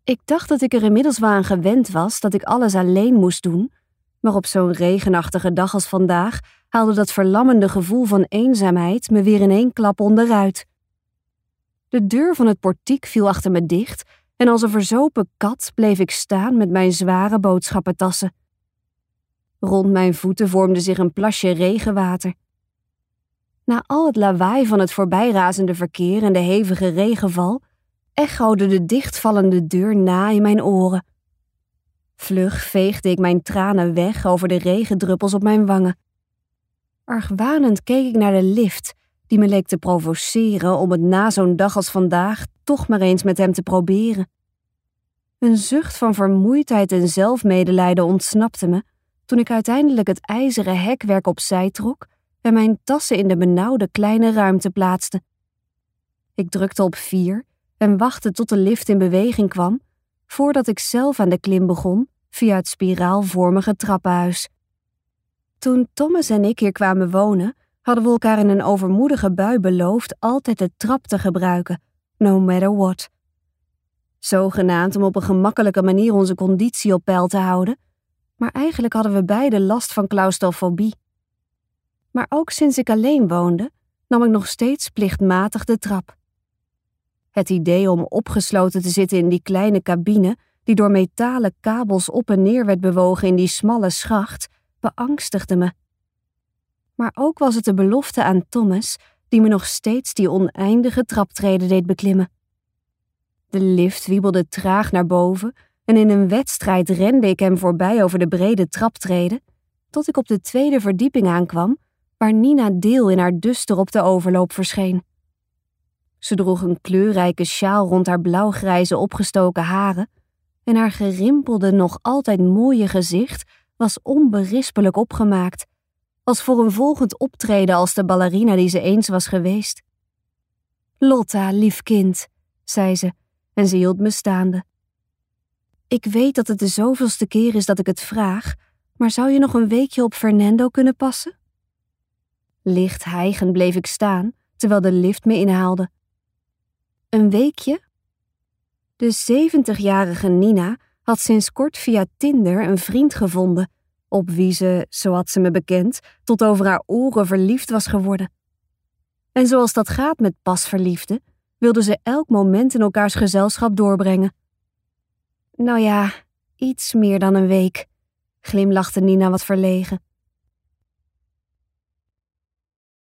Ik dacht dat ik er inmiddels wel aan gewend was dat ik alles alleen moest doen, maar op zo'n regenachtige dag als vandaag haalde dat verlammende gevoel van eenzaamheid me weer in één klap onderuit. De deur van het portiek viel achter me dicht en als een verzopen kat bleef ik staan met mijn zware boodschappentassen. Rond mijn voeten vormde zich een plasje regenwater. Na al het lawaai van het voorbijrazende verkeer en de hevige regenval echode de dichtvallende deur na in mijn oren. Vlug veegde ik mijn tranen weg over de regendruppels op mijn wangen. Argwanend keek ik naar de lift, die me leek te provoceren om het na zo'n dag als vandaag toch maar eens met hem te proberen. Een zucht van vermoeidheid en zelfmedelijden ontsnapte me toen ik uiteindelijk het ijzeren hekwerk opzij trok en mijn tassen in de benauwde kleine ruimte plaatste. Ik drukte op 4 en wachtte tot de lift in beweging kwam, voordat ik zelf aan de klim begon via het spiraalvormige trappenhuis. Toen Thomas en ik hier kwamen wonen, hadden we elkaar in een overmoedige bui beloofd altijd de trap te gebruiken, no matter what. Zogenaamd om op een gemakkelijke manier onze conditie op peil te houden, maar eigenlijk hadden we beide last van claustrofobie. Maar ook sinds ik alleen woonde, nam ik nog steeds plichtmatig de trap. Het idee om opgesloten te zitten in die kleine cabine, die door metalen kabels op en neer werd bewogen in die smalle schacht, beangstigde me. Maar ook was het de belofte aan Thomas, die me nog steeds die oneindige traptreden deed beklimmen. De lift wiebelde traag naar boven en in een wedstrijd rende ik hem voorbij over de brede traptreden, tot ik op de 2e verdieping aankwam, waar Nina Deel in haar duster op de overloop verscheen. Ze droeg een kleurrijke sjaal rond haar blauwgrijze opgestoken haren en haar gerimpelde, nog altijd mooie gezicht was onberispelijk opgemaakt, als voor een volgend optreden als de ballerina die ze eens was geweest. "Lotta, lief kind," zei ze en ze hield me staande. "Ik weet dat het de zoveelste keer is dat ik het vraag, maar zou je nog een weekje op Fernando kunnen passen?" Licht hijgend bleef ik staan, terwijl de lift me inhaalde. Een weekje? De 70-jarige Nina had sinds kort via Tinder een vriend gevonden, op wie ze, zo had ze me bekend, tot over haar oren verliefd was geworden. En zoals dat gaat met pasverliefden, wilde ze elk moment in elkaars gezelschap doorbrengen. "Nou ja, iets meer dan een week," glimlachte Nina wat verlegen.